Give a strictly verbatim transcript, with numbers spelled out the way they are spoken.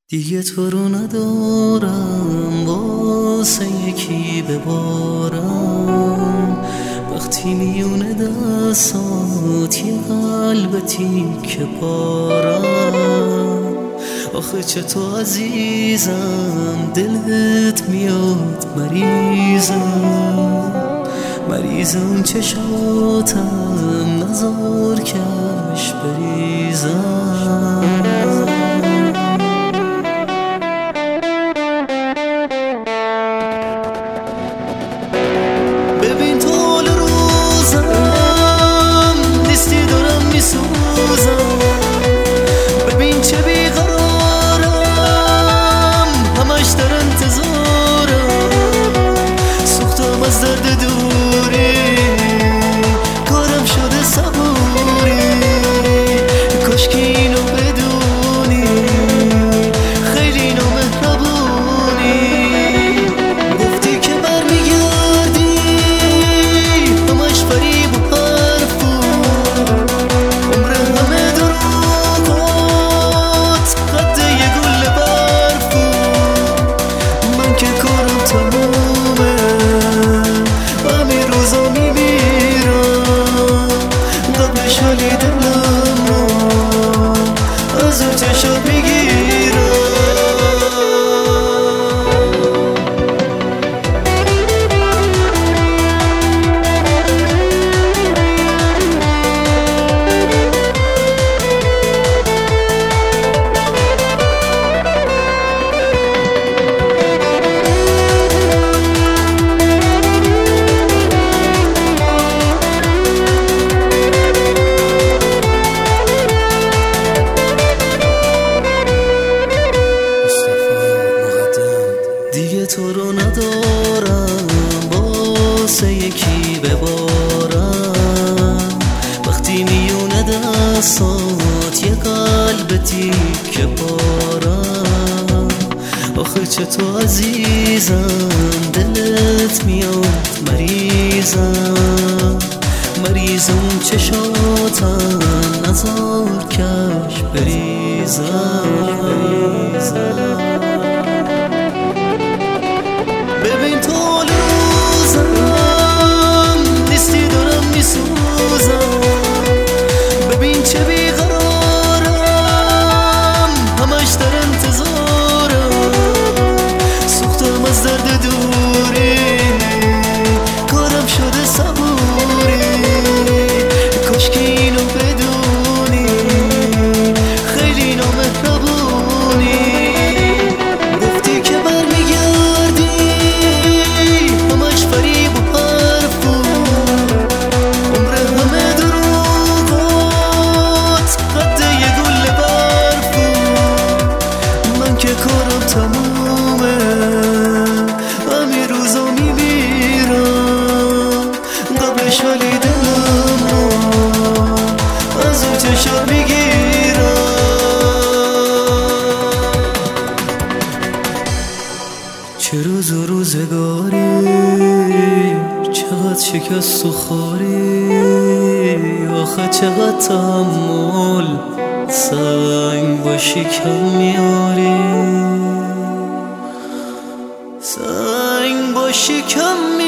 دیگه تو رو ندارم واسه یکی ببارم، وقتی میونه دستات یه قلبتی که پارم. آخه چطور عزیزم دلت میاد مریضم، مریضم چشاتم نزار کش بریزم. دیگه تو رو ندارم واسه یکی ببارم، وقتی میونه دستات یه قلبتی که پارم. آخه چطور عزیزم دلت میاد مریضم، مریضم چشاتم نزار کش بریزم. ببین طول روزم نیستی دارم میسوزم، ببین چه بیقرارم همش در انتظارم، سوختم از درد دوری کارم شده صبوری. کاش که اینو بدونی خیلی نامهربونی، گفتی که برمیگردی همش فریب و حرف بود، عمر همه دروغات قد یه گل برف بود. من که کارم تمومه همین روزا میمیرم، قبلش ولی دلم رو از اون چشات میگیرم. چه روز و روزگاری چقدر شکست و خاری، آخه چقدر تحمل سنگ با شکم میاری، سنگ با شکم